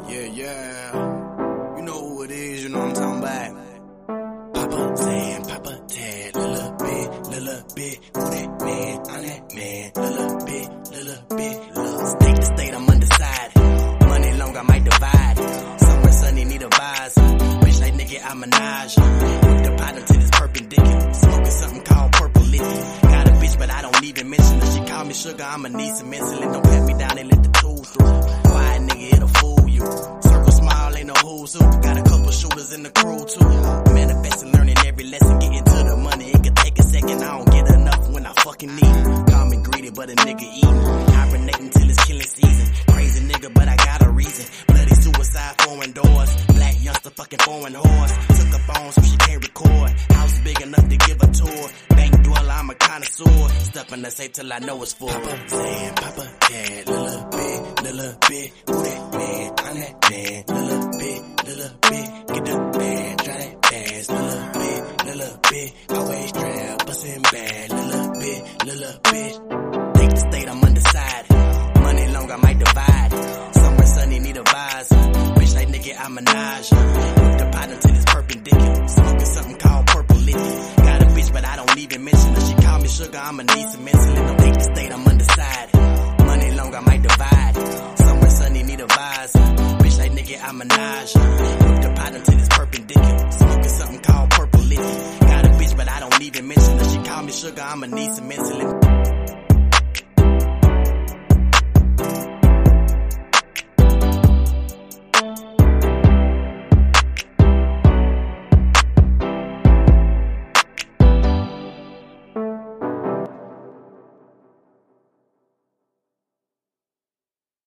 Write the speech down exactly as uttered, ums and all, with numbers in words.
Yeah, yeah. You know who it is, you know what I'm talking about. Papa Tan, Papa Tan, little bit, little bit. Who that man? I'm that man. Little bit, little bit. Little state to state, I'm undecided. Money long, I might divide. Summer sunny, need a vise. Bitch like nigga, I'm a Minaj. With the pot until it's perpendicular. Smoking something called purple liquid. Got a bitch, but I don't even mention her. She call me sugar, I'ma need some insulin. Don't pat me down and let the tool through. Why nigga, it'll fool you. Circle smile, ain't no who's who. Got a couple shooters in the crew too. Manifesting, learning every lesson, getting to the money. It could take a second, I don't get enough when I fucking need it. Call me greedy, but a nigga eating. Hibernating till it's killing season. Crazy nigga, but I got a reason. Bloody suicide, foreign doors. Black youngster, fucking foreign horse. Took a phone so she can't record. House big enough to give a tour. Bank dweller, I'm a connoisseur. Step in the safe till I know it's full. Papa Tan, Papa Tan, little bit, little bit. Who that man? I'm that man. Little bit, little bit. Get the band, try that dance. Little bit, little bit. Always trap, bustin' bad. Little bit, little bit. Take the state, I'm undecided. Money long, I might divide. Summer sunny, need a vise. Bitch like nigga, I'm a Minaj. With the pot until it's perpendicular. Smoking something called purple liquid. Got a bitch, but I don't even mention her. She call me sugar, I'ma need some insulin. Don't take the state, I'm undecided. Money long, I might divide. Summer sunny, need a vise. Bitch like nigga, I'm a Minaj. With the pot until it's perpendicular. Smoking something called purple liquid. Got a bitch, but I don't even mention her. She call me sugar, I'ma need some insulin.